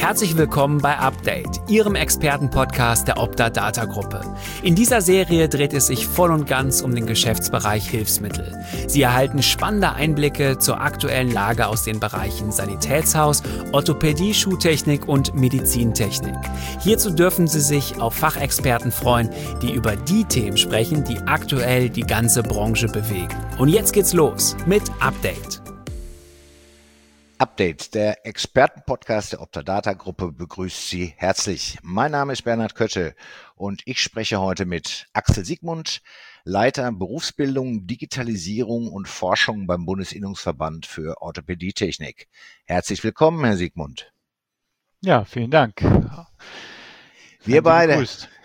Herzlich willkommen bei Update, Ihrem Expertenpodcast der Opta Data Gruppe. In dieser Serie dreht es sich voll und ganz um den Geschäftsbereich Hilfsmittel. Sie erhalten spannende Einblicke zur aktuellen Lage aus den Bereichen Sanitätshaus, Orthopädie, Schuhtechnik und Medizintechnik. Hierzu dürfen Sie sich auf Fachexperten freuen, die über die Themen sprechen, die aktuell die ganze Branche bewegen. Und jetzt geht's los mit Update. Update, der Expertenpodcast der Opta Data Gruppe begrüßt Sie herzlich. Mein Name ist Bernhard Kötte und ich spreche heute mit Axel Siegmund, Leiter Berufsbildung, Digitalisierung und Forschung beim Bundesinnungsverband für Orthopädietechnik. Herzlich willkommen, Herr Siegmund. Ja, vielen Dank. Wir beide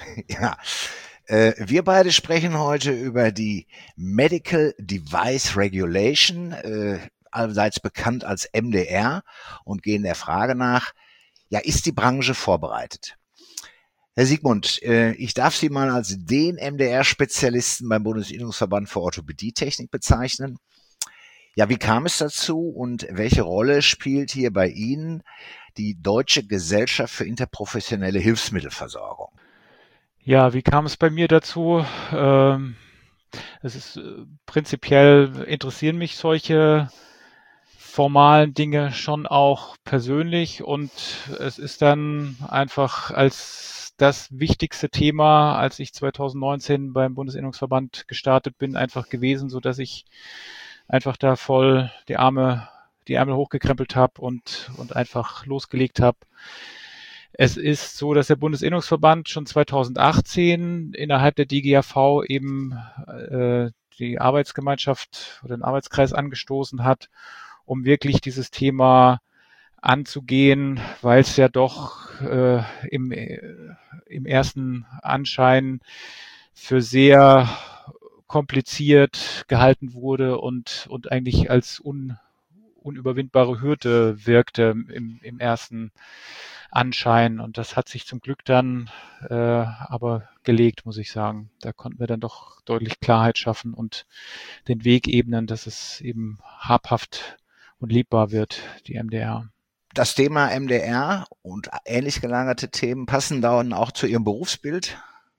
sprechen heute über die Medical Device Regulation, allseits bekannt als MDR, und gehen der Frage nach, ja, ist die Branche vorbereitet? Herr Siegmund, ich darf Sie mal als den MDR-Spezialisten beim Bundesinnungsverband für Orthopädietechnik bezeichnen. Ja, wie kam es dazu und welche Rolle spielt hier bei Ihnen die Deutsche Gesellschaft für interprofessionelle Hilfsmittelversorgung? Ja, wie kam es bei mir dazu? Es ist prinzipiell interessieren mich solche formalen Dinge schon auch persönlich, und es ist dann einfach als das wichtigste Thema, als ich 2019 beim Bundesinnungsverband gestartet bin, einfach gewesen, so dass ich einfach da voll die Ärmel hochgekrempelt habe und einfach losgelegt habe. Es ist so, dass der Bundesinnungsverband schon 2018 innerhalb der DGAV eben die Arbeitsgemeinschaft oder den Arbeitskreis angestoßen hat, um wirklich dieses Thema anzugehen, weil es ja doch im ersten Anschein für sehr kompliziert gehalten wurde und eigentlich als unüberwindbare Hürde wirkte im ersten Anschein. Und das hat sich zum Glück dann aber gelegt, muss ich sagen. Da konnten wir dann doch deutlich Klarheit schaffen und den Weg ebnen, dass es eben habhaft und lebbar wird, die MDR. Das Thema MDR und ähnlich gelagerte Themen passen dann auch zu Ihrem Berufsbild?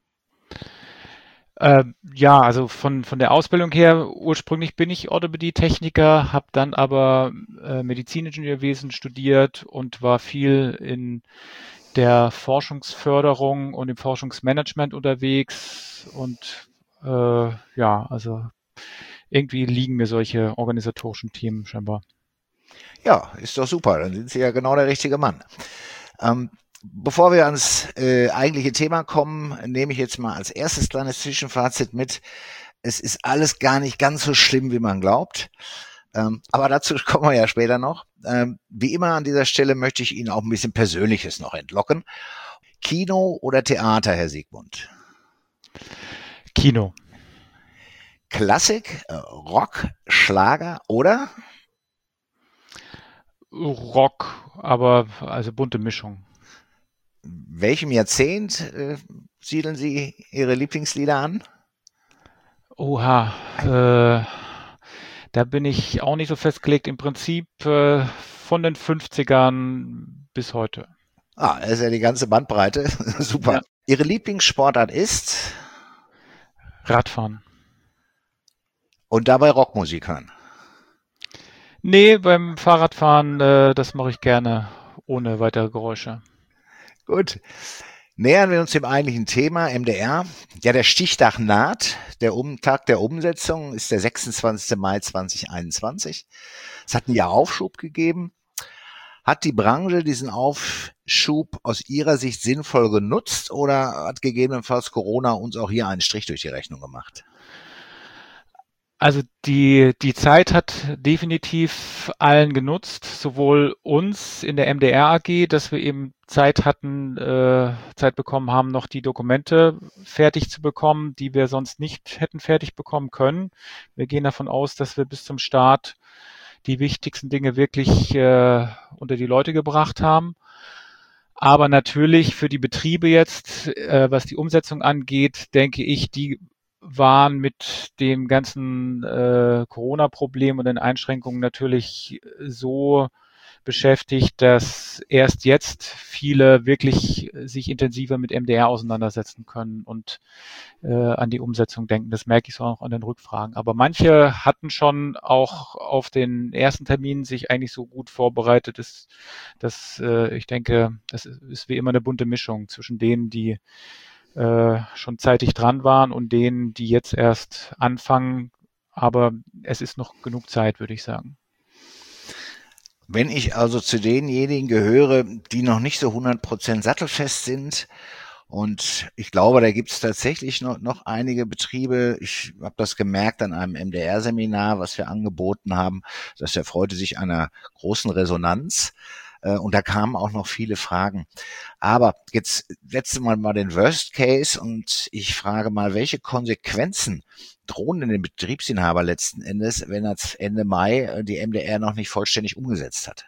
Ja, also von der Ausbildung her, ursprünglich bin ich Orthopädie-Techniker, habe dann aber Mediziningenieurwesen studiert und war viel in der Forschungsförderung und im Forschungsmanagement unterwegs, und ja, also irgendwie liegen mir solche organisatorischen Themen scheinbar. Ja, ist doch super, dann sind Sie ja genau der richtige Mann. Bevor wir ans eigentliche Thema kommen, nehme ich jetzt mal als erstes kleines Zwischenfazit mit. Es ist alles gar nicht ganz so schlimm, wie man glaubt. Aber dazu kommen wir ja später noch. Wie immer an dieser Stelle möchte ich Ihnen auch ein bisschen Persönliches noch entlocken. Kino oder Theater, Herr Siegmund? Kino. Klassik, Rock, Schlager oder? Rock, aber also bunte Mischung. Welchem Jahrzehnt siedeln Sie Ihre Lieblingslieder an? Oha, da bin ich auch nicht so festgelegt. Im Prinzip von den 50ern bis heute. Ah, das ist ja die ganze Bandbreite. Super. Ja. Ihre Lieblingssportart ist? Radfahren. Und dabei Rockmusik hören? Nee, beim Fahrradfahren, das mache ich gerne ohne weitere Geräusche. Gut. Nähern wir uns dem eigentlichen Thema, MDR. Ja, der Stichtag naht. Der Tag der Umsetzung ist der 26. Mai 2021. Es hat ein Jahr Aufschub gegeben. Hat die Branche diesen Aufschub aus Ihrer Sicht sinnvoll genutzt oder hat gegebenenfalls Corona uns auch hier einen Strich durch die Rechnung gemacht? Also die Zeit hat definitiv allen genutzt, sowohl uns in der MDR AG, dass wir eben Zeit bekommen haben, noch die Dokumente fertig zu bekommen, die wir sonst nicht hätten fertig bekommen können. Wir gehen davon aus, dass wir bis zum Start die wichtigsten Dinge wirklich unter die Leute gebracht haben. Aber natürlich für die Betriebe jetzt, was die Umsetzung angeht, denke ich, die waren mit dem ganzen Corona-Problem und den Einschränkungen natürlich so beschäftigt, dass erst jetzt viele wirklich sich intensiver mit MDR auseinandersetzen können und an die Umsetzung denken. Das merke ich so auch an den Rückfragen. Aber manche hatten schon auch auf den ersten Termin sich eigentlich so gut vorbereitet, dass ich denke, das ist wie immer eine bunte Mischung zwischen denen, die schon zeitig dran waren und denen, die jetzt erst anfangen. Aber es ist noch genug Zeit, würde ich sagen. Wenn ich also zu denjenigen gehöre, die noch nicht so 100% sattelfest sind, und ich glaube, da gibt es tatsächlich noch einige Betriebe. Ich habe das gemerkt an einem MDR-Seminar, was wir angeboten haben. Das erfreute sich einer großen Resonanz. Und da kamen auch noch viele Fragen. Aber jetzt setzen wir mal den Worst Case und ich frage mal, welche Konsequenzen drohen denn dem Betriebsinhaber letzten Endes, wenn er Ende Mai die MDR noch nicht vollständig umgesetzt hat?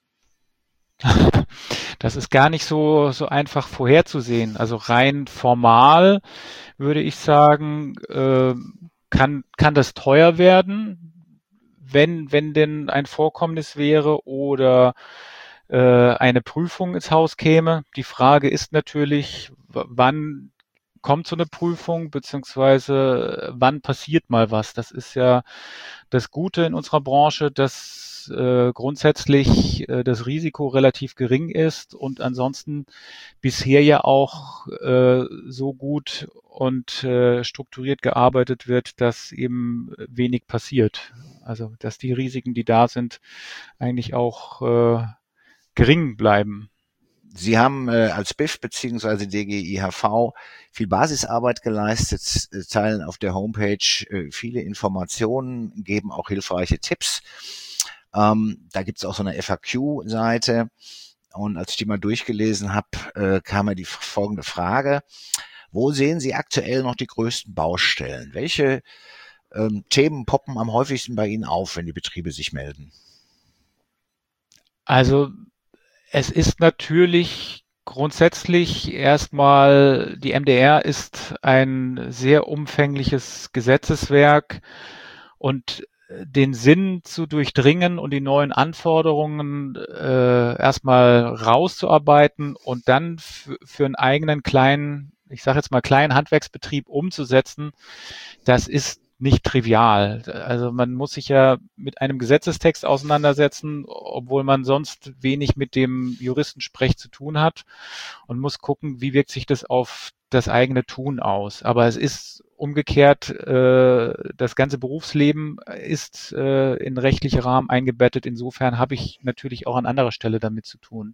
Das ist gar nicht so einfach vorherzusehen. Also rein formal würde ich sagen, kann das teuer werden, wenn denn ein Vorkommnis wäre oder eine Prüfung ins Haus käme. Die Frage ist natürlich, wann kommt so eine Prüfung, beziehungsweise wann passiert mal was. Das ist ja das Gute in unserer Branche, dass grundsätzlich das Risiko relativ gering ist und ansonsten bisher ja auch so gut und strukturiert gearbeitet wird, dass eben wenig passiert. Also dass die Risiken, die da sind, eigentlich auch gering bleiben. Sie haben als BIF bzw. DGIHV viel Basisarbeit geleistet, teilen auf der Homepage viele Informationen, geben auch hilfreiche Tipps. Da gibt es auch so eine FAQ-Seite. Und als ich die mal durchgelesen habe, kam mir die folgende Frage. Wo sehen Sie aktuell noch die größten Baustellen? Welche Themen poppen am häufigsten bei Ihnen auf, wenn die Betriebe sich melden? Also es ist natürlich grundsätzlich erstmal, die MDR ist ein sehr umfängliches Gesetzeswerk und den Sinn zu durchdringen und die neuen Anforderungen erstmal rauszuarbeiten und dann für einen eigenen kleinen, ich sage jetzt mal kleinen Handwerksbetrieb umzusetzen, das ist nicht trivial. Also man muss sich ja mit einem Gesetzestext auseinandersetzen, obwohl man sonst wenig mit dem Juristensprech zu tun hat und muss gucken, wie wirkt sich das auf das eigene Tun aus. Aber es ist umgekehrt, das ganze Berufsleben ist in rechtliche Rahmen eingebettet. Insofern habe ich natürlich auch an anderer Stelle damit zu tun.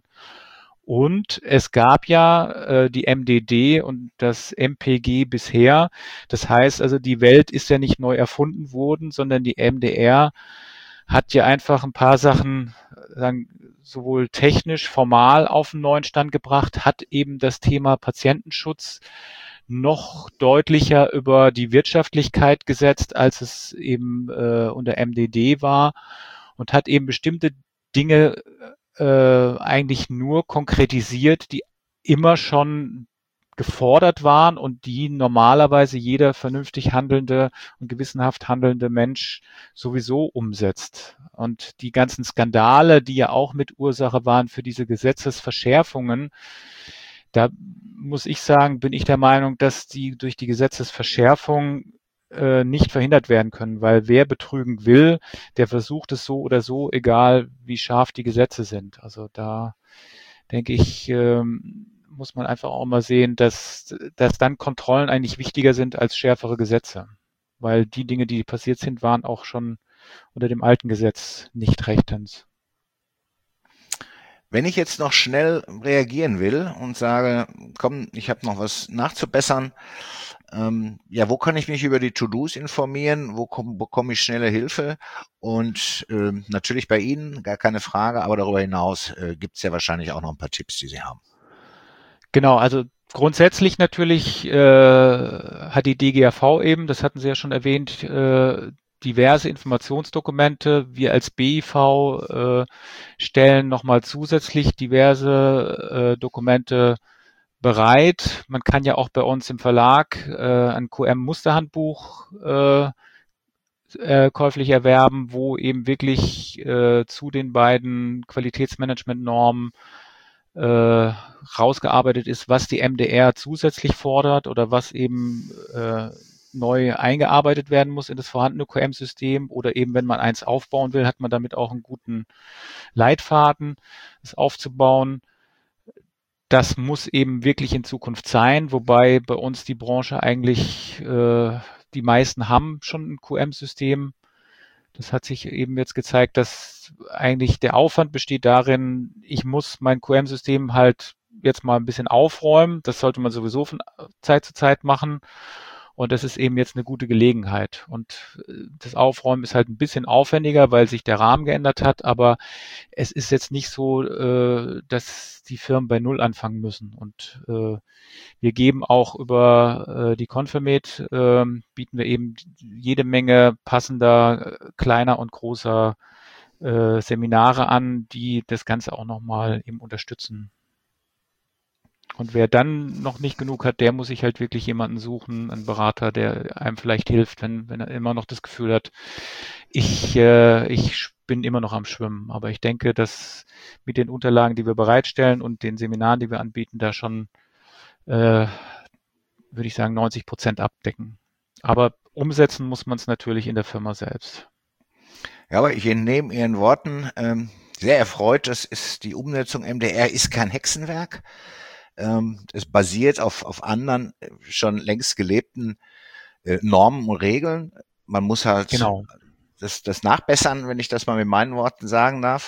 Und es gab ja die MDD und das MPG bisher. Das heißt also, die Welt ist ja nicht neu erfunden worden, sondern die MDR hat ja einfach ein paar Sachen sagen, sowohl technisch, formal auf den neuen Stand gebracht, hat eben das Thema Patientenschutz noch deutlicher über die Wirtschaftlichkeit gesetzt, als es eben unter MDD war und hat eben bestimmte Dinge eigentlich nur konkretisiert, die immer schon gefordert waren und die normalerweise jeder vernünftig handelnde und gewissenhaft handelnde Mensch sowieso umsetzt. Und die ganzen Skandale, die ja auch mit Ursache waren für diese Gesetzesverschärfungen, da muss ich sagen, bin ich der Meinung, dass die durch die Gesetzesverschärfung nicht verhindert werden können, weil wer betrügen will, der versucht es so oder so, egal wie scharf die Gesetze sind. Also da denke ich, muss man einfach auch mal sehen, dass dann Kontrollen eigentlich wichtiger sind als schärfere Gesetze, weil die Dinge, die passiert sind, waren auch schon unter dem alten Gesetz nicht rechtens. Wenn ich jetzt noch schnell reagieren will und sage, komm, ich habe noch was nachzubessern, ja, wo kann ich mich über die To-Dos informieren? Wo bekomme ich schnelle Hilfe? Und natürlich bei Ihnen, gar keine Frage, aber darüber hinaus gibt es ja wahrscheinlich auch noch ein paar Tipps, die Sie haben. Genau, also grundsätzlich natürlich hat die DGAV eben, das hatten Sie ja schon erwähnt, diverse Informationsdokumente. Wir als BIV stellen nochmal zusätzlich diverse Dokumente bereit. Man kann ja auch bei uns im Verlag ein QM-Musterhandbuch käuflich erwerben, wo eben wirklich zu den beiden Qualitätsmanagement-Normen rausgearbeitet ist, was die MDR zusätzlich fordert oder was eben neu eingearbeitet werden muss in das vorhandene QM-System oder eben, wenn man eins aufbauen will, hat man damit auch einen guten Leitfaden, es aufzubauen. Das muss eben wirklich in Zukunft sein, wobei bei uns die Branche eigentlich, die meisten haben schon ein QM-System. Das hat sich eben jetzt gezeigt, dass eigentlich der Aufwand besteht darin, ich muss mein QM-System halt jetzt mal ein bisschen aufräumen. Das sollte man sowieso von Zeit zu Zeit machen. Und das ist eben jetzt eine gute Gelegenheit. Und das Aufräumen ist halt ein bisschen aufwendiger, weil sich der Rahmen geändert hat. Aber es ist jetzt nicht so, dass die Firmen bei Null anfangen müssen. Und wir geben auch über die Confirmate, bieten wir eben jede Menge passender, kleiner und großer Seminare an, die das Ganze auch nochmal eben unterstützen. Und wer dann noch nicht genug hat, der muss sich halt wirklich jemanden suchen, einen Berater, der einem vielleicht hilft, wenn er immer noch das Gefühl hat, ich bin immer noch am Schwimmen. Aber ich denke, dass mit den Unterlagen, die wir bereitstellen und den Seminaren, die wir anbieten, da schon, würde ich sagen, 90% abdecken. Aber umsetzen muss man es natürlich in der Firma selbst. Ja, aber ich entnehme Ihren Worten sehr erfreut, das ist die Umsetzung MDR ist kein Hexenwerk. Es basiert auf anderen, schon längst gelebten Normen und Regeln. Man muss halt Genau. das nachbessern, wenn ich das mal mit meinen Worten sagen darf.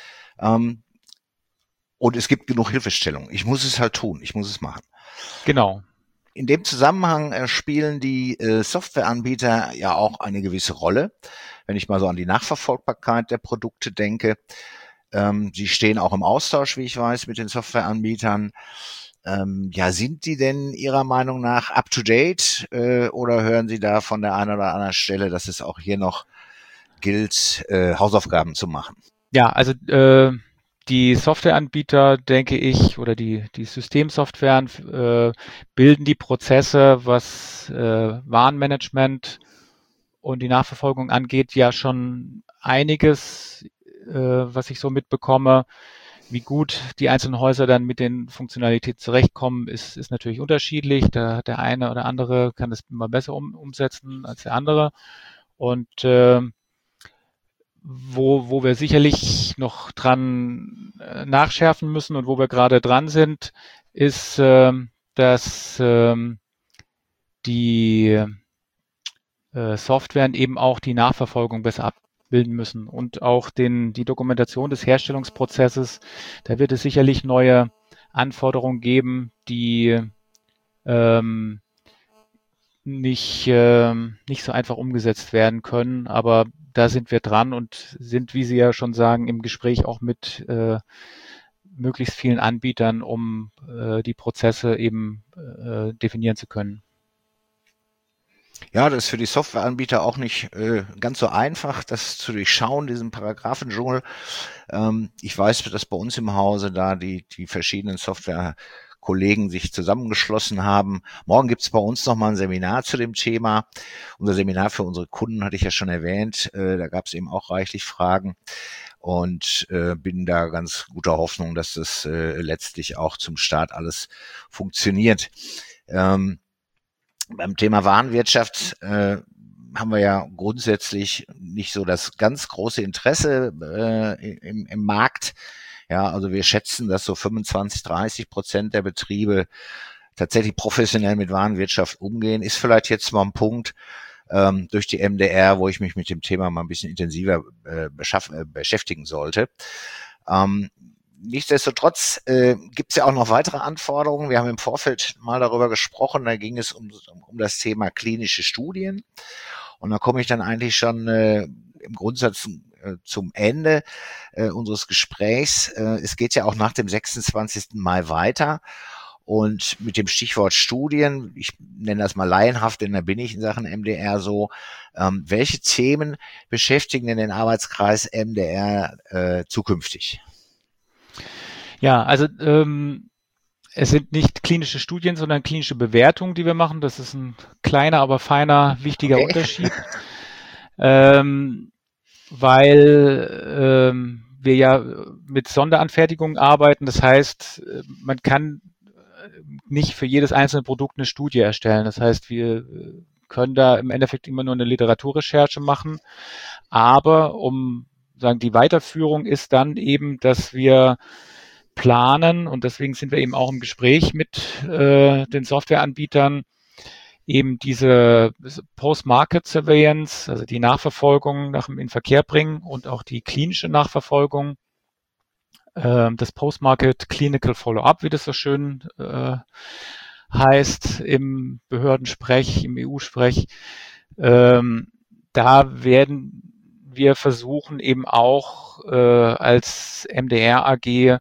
Und es gibt genug Hilfestellung. Ich muss es halt tun, ich muss es machen. Genau. In dem Zusammenhang spielen die Softwareanbieter ja auch eine gewisse Rolle. Wenn ich mal so an die Nachverfolgbarkeit der Produkte denke, sie stehen auch im Austausch, wie ich weiß, mit den Softwareanbietern. Ja, sind die denn Ihrer Meinung nach up-to-date oder hören Sie da von der einen oder anderen Stelle, dass es auch hier noch gilt, Hausaufgaben zu machen? Ja, also die Softwareanbieter, denke ich, oder die Systemsoftwaren bilden die Prozesse, was Warenmanagement und die Nachverfolgung angeht, ja schon einiges, was ich so mitbekomme. Wie gut die einzelnen Häuser dann mit den Funktionalitäten zurechtkommen, ist natürlich unterschiedlich. Der eine oder andere kann das immer besser umsetzen als der andere. Und wo wir sicherlich noch dran nachschärfen müssen und wo wir gerade dran sind, ist, dass die Softwaren eben auch die Nachverfolgung besser abbilden müssen und auch die Dokumentation des Herstellungsprozesses. Da wird es sicherlich neue Anforderungen geben, die nicht so einfach umgesetzt werden können, aber da sind wir dran und sind, wie Sie ja schon sagen, im Gespräch auch mit möglichst vielen Anbietern, um die Prozesse eben definieren zu können. Ja, das ist für die Softwareanbieter auch nicht ganz so einfach, das zu durchschauen, diesen Paragraphendschungel. Ich weiß, dass bei uns im Hause da die verschiedenen Softwarekollegen sich zusammengeschlossen haben. Morgen gibt's bei uns nochmal ein Seminar zu dem Thema. Unser Seminar für unsere Kunden hatte ich ja schon erwähnt. Da gab's eben auch reichlich Fragen. Und bin da ganz guter Hoffnung, dass das letztlich auch zum Start alles funktioniert. Beim Thema Warenwirtschaft haben wir ja grundsätzlich nicht so das ganz große Interesse im Markt. Ja, also wir schätzen, dass so 25-30% der Betriebe tatsächlich professionell mit Warenwirtschaft umgehen. Ist vielleicht jetzt mal ein Punkt durch die MDR, wo ich mich mit dem Thema mal ein bisschen intensiver beschäftigen sollte. Nichtsdestotrotz gibt es ja auch noch weitere Anforderungen. Wir haben im Vorfeld mal darüber gesprochen, da ging es um das Thema klinische Studien. Und da komme ich dann eigentlich schon im Grundsatz zum Ende unseres Gesprächs. Es geht ja auch nach dem 26. Mai weiter. Und mit dem Stichwort Studien, ich nenne das mal laienhaft, denn da bin ich in Sachen MDR so, welche Themen beschäftigen denn den Arbeitskreis MDR zukünftig? Ja, also es sind nicht klinische Studien, sondern klinische Bewertungen, die wir machen. Das ist ein kleiner, aber feiner, wichtiger Unterschied. weil wir ja mit Sonderanfertigungen arbeiten. Das heißt, man kann nicht für jedes einzelne Produkt eine Studie erstellen. Das heißt, wir können da im Endeffekt immer nur eine Literaturrecherche machen. Aber die Weiterführung ist dann eben, dass wir planen, und deswegen sind wir eben auch im Gespräch mit den Softwareanbietern, eben diese Post-Market Surveillance, also die Nachverfolgung nach dem Inverkehrbringen und auch die klinische Nachverfolgung, das Post-Market Clinical Follow-up, wie das so schön heißt im Behördensprech, im EU-Sprech. Da werden wir versuchen eben auch als MDR AG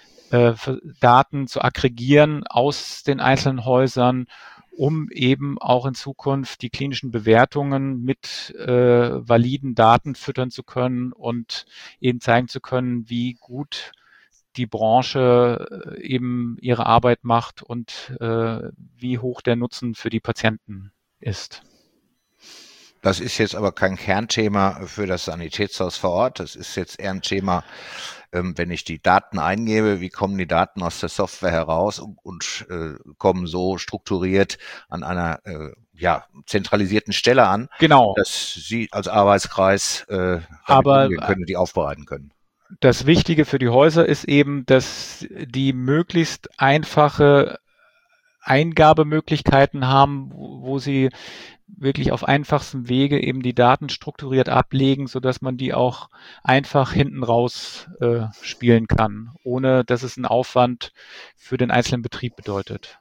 Daten zu aggregieren aus den einzelnen Häusern, um eben auch in Zukunft die klinischen Bewertungen mit validen Daten füttern zu können und eben zeigen zu können, wie gut die Branche eben ihre Arbeit macht und wie hoch der Nutzen für die Patienten ist. Das ist jetzt aber kein Kernthema für das Sanitätshaus vor Ort. Das ist jetzt eher ein Thema, wenn ich die Daten eingebe, wie kommen die Daten aus der Software heraus und kommen so strukturiert an einer zentralisierten Stelle an, genau, dass Sie als Arbeitskreis die aufbereiten können. Das Wichtige für die Häuser ist eben, dass die möglichst einfache Eingabemöglichkeiten haben, wo sie wirklich auf einfachstem Wege eben die Daten strukturiert ablegen, sodass man die auch einfach hinten raus spielen kann, ohne dass es einen Aufwand für den einzelnen Betrieb bedeutet.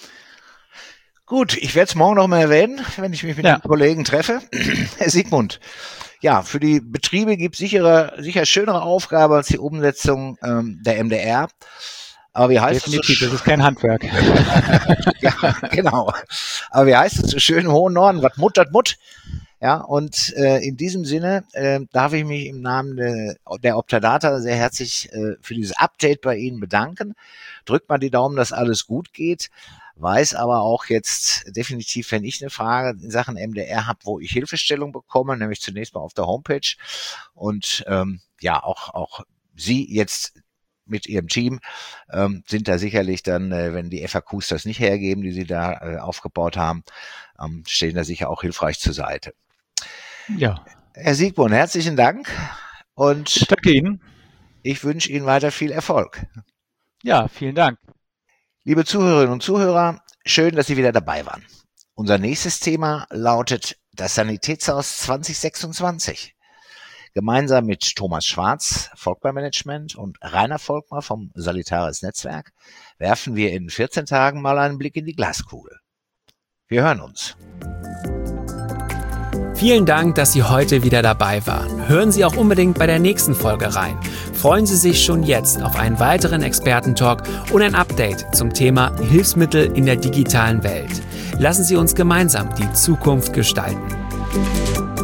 Gut, ich werde es morgen noch mal erwähnen, wenn ich mich mit den Kollegen treffe. Herr Siegmund, ja, für die Betriebe gibt es sicher schönere Aufgabe als die Umsetzung der MDR. Aber wie heißt Definitiv, das ist kein Handwerk. Ja, genau. Aber wie heißt es so schön im hohen Norden? Was Mut, das Mut. Ja, und in diesem Sinne darf ich mich im Namen der Optadata sehr herzlich für dieses Update bei Ihnen bedanken. Drückt mal die Daumen, dass alles gut geht. Weiß aber auch jetzt definitiv, wenn ich eine Frage in Sachen MDR habe, wo ich Hilfestellung bekomme, nämlich zunächst mal auf der Homepage. Und auch Sie jetzt mit Ihrem Team sind da sicherlich dann, wenn die FAQs das nicht hergeben, die Sie da aufgebaut haben, stehen da sicher auch hilfreich zur Seite. Ja. Herr Siegmund, herzlichen Dank und ich danke Ihnen. Ich wünsche Ihnen weiter viel Erfolg. Ja, vielen Dank. Liebe Zuhörerinnen und Zuhörer, schön, dass Sie wieder dabei waren. Unser nächstes Thema lautet das Sanitätshaus 2026. Gemeinsam mit Thomas Schwarz, Volkmar Management und Rainer Volkmar vom Salitaris Netzwerk werfen wir in 14 Tagen mal einen Blick in die Glaskugel. Wir hören uns. Vielen Dank, dass Sie heute wieder dabei waren. Hören Sie auch unbedingt bei der nächsten Folge rein. Freuen Sie sich schon jetzt auf einen weiteren Expertentalk und ein Update zum Thema Hilfsmittel in der digitalen Welt. Lassen Sie uns gemeinsam die Zukunft gestalten.